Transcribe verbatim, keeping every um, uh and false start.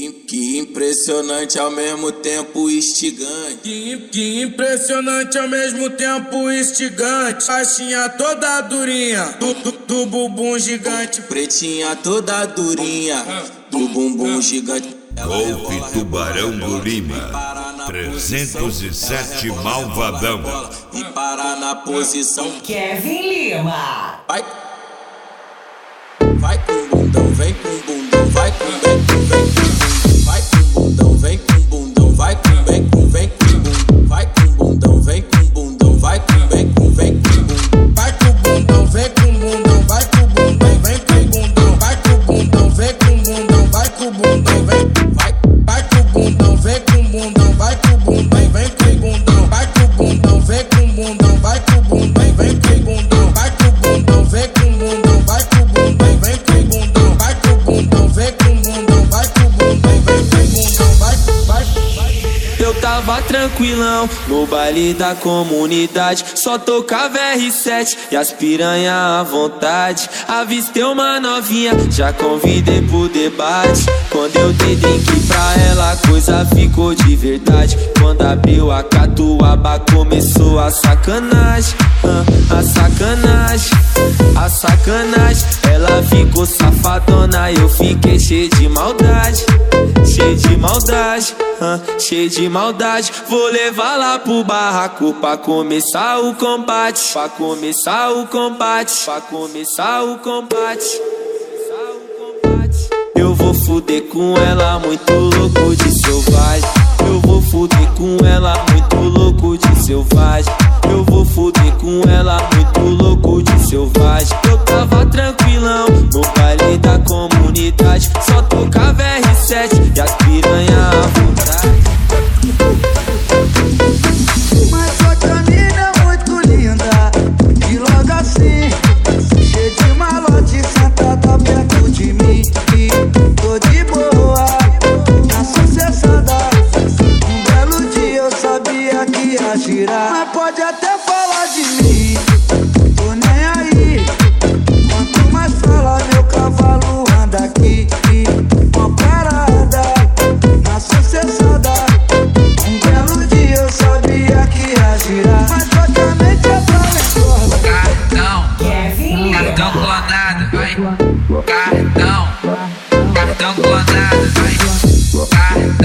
Que, que impressionante ao mesmo tempo instigante. Que, que impressionante ao mesmo tempo instigante. Baixinha toda durinha, do, do, do bumbum gigante. Pretinha toda durinha, do bumbum gigante. Golpe Tubarão do Lima, trezentos e sete Malvadão. E parar na posição. Kevin Lima. Vai, vai com bundão, vem com bundão, vai com vem com vem com bundão, vai com bundão, vem com bundão, vai com vem com vem com bundão, vai com bundão, vem com bundão, vai com vem com vem com bundão, vai com bundão, vem com bundão, vai com bundão, vem com bundão, vai com bundão, vem com bundão, vai com bundão, vem vai vai com bundão, vem com bundão, vai com bundão, vem com bundão, vai com bundão, vem com bundão, vai com bundão, vem com bundão, vai com bundão, vem com bundão, vai com bundão, vem com bundão, vai com bundão, vem com bundão, vai com bundão, vem com bundão, vai vai Eu tava tranquilão no baile da comunidade, só tocava R sete e as piranha à vontade. Avistei uma novinha, já convidei pro debate. Quando eu dei drink pra ela, a coisa ficou de verdade. Quando abriu a catuaba, começou a sacanagem, ah, a sacanagem, a sacanagem. Ela ficou safadona, eu fiquei cheio de maldade, cheio de maldade, ah, cheio de maldade. Vou levar lá pro barraco pra começar o combate, pra começar o combate, pra começar o combate. Eu vou fuder com ela, muito louco de selvagem. Eu vou fuder com ela, muito louco de selvagem. Eu vou fuder com ela, muito louco de selvagem. Eu tava tranquilão no baile da comunidade, só tocava R sete e as piranha à vontade. Mas só que a mina é muito linda, e logo assim, cheia de malote, sentada perto de mim. Tô de boa, na sucessada. Um belo dia eu sabia que ia girar. Mas pode até falar de mim, tô nem aí. Quanto mais fala, meu cavalo anda aqui. Uma parada, na sucessada. Um belo dia eu sabia que ia girar. Mas totalmente é talentosa. Cartão, Kevin Lima. cartão clonado, vai. Cartão, cartão clonado, vai. Cartão.